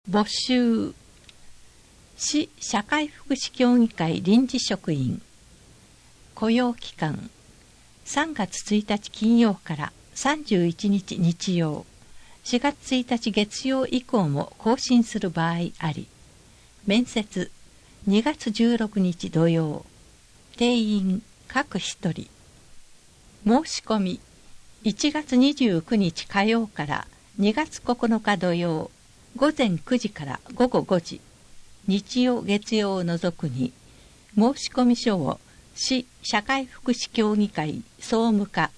募集。市社会福祉協議会臨時職員。雇用期間。3月1日金曜から31日日曜、4月1日月曜以降も更新する場合あり。面接。2月16日土曜。定員各1人。申し込み。1月29日火曜から2月9日土曜。午前9時から午後5時、日曜月曜を除くに、申込書を市社会福祉協議会総務課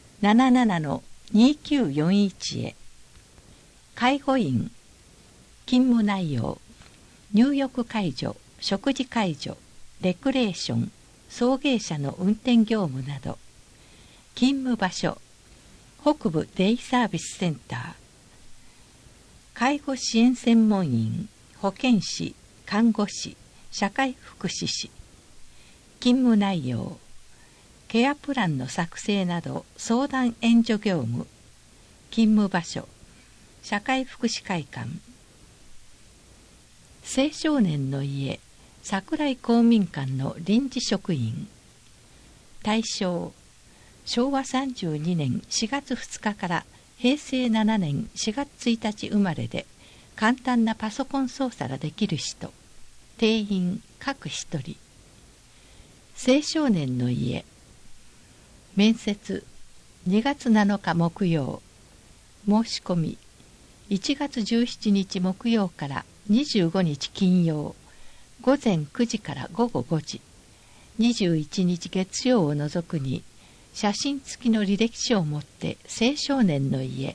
77-2941 へ。介護員、勤務内容、入浴介助、食事介助、レクレーション、送迎車の運転業務など。勤務場所、北部デイサービスセンター。介護支援専門員、保健師、看護師、社会福祉士。勤務内容、ケアプランの作成など相談援助業務。勤務場所、社会福祉会館。青少年の家、桜井公民館の臨時職員。対象、昭和32年4月2日から平成7年4月1日生まれで、簡単なパソコン操作ができる人。定員各1人。青少年の家。面接。2月7日木曜。申し込み。1月17日木曜から25日金曜。午前9時から午後5時。21日月曜を除くに、写真付きの履歴書を持って青少年の家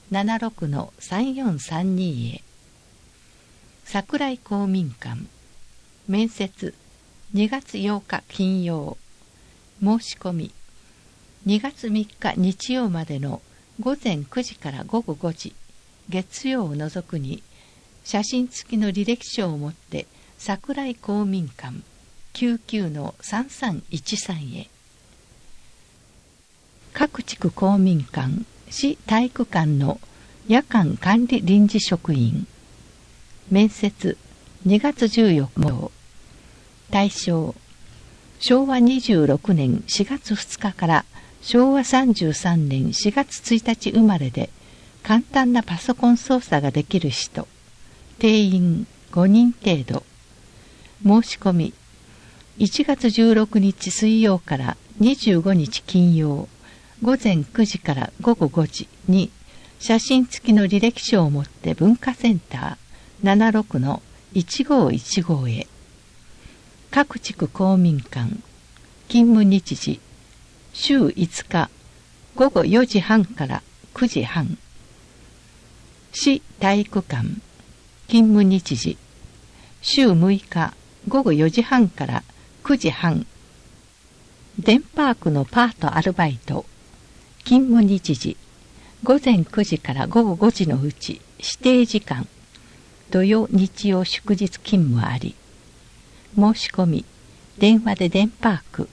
76-3432 へ。桜井公民館。面接。2月8日金曜。申し込み。2月3日日曜までの午前9時から午後5時、月曜を除くに、写真付きの履歴書を持って桜井公民館 99-3313 へ。各地区公民館、市体育館の夜間管理臨時職員。面接。2月14日。対象。昭和26年4月2日から昭和33年4月1日生まれで、簡単なパソコン操作ができる人。定員5人程度。申し込み。1月16日水曜から25日金曜。午前9時から午後5時に写真付きの履歴書を持って文化センター 76-1515 へ。各地区公民館。勤務日時。週5日午後4時半から9時半。市体育館。勤務日時。週6日午後4時半から9時半。デンパークのパートアルバイト。勤務日時。午前9時から午後5時のうち指定時間。土曜日曜祝日勤務あり。申し込み。電話でデンパーク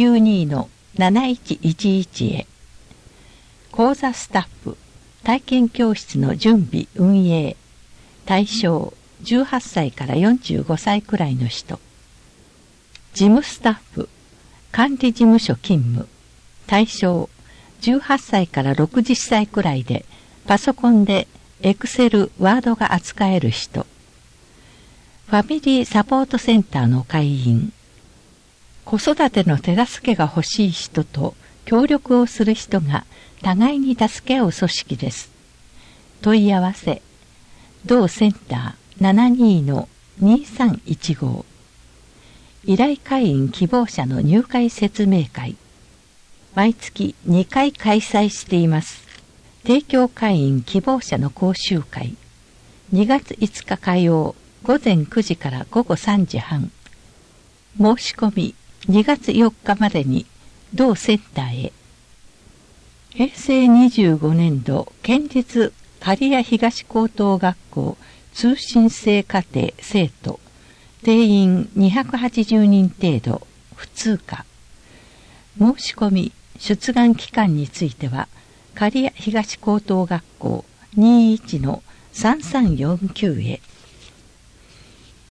92-7111 へ。講座スタッフ。体験教室の準備運営。対象18歳から45歳くらいの人。事務スタッフ。管理事務所勤務。対象18歳から60歳くらいで、パソコンでエクセル、ワードが扱える人。ファミリーサポートセンターの会員。子育ての手助けが欲しい人と協力をする人が互いに助け合う組織です。問い合わせ。同センター 72-2315。依頼会員希望者の入会説明会。毎月2回開催しています。提供会員希望者の講習会。2月5日火曜、午前9時から午後3時半。申し込み2月4日までに同センターへ。平成25年度県立刈谷東高等学校通信制課程生徒。定員280人程度、普通科。申し込み出願期間については、刈谷東高等学校 21-3349 へ。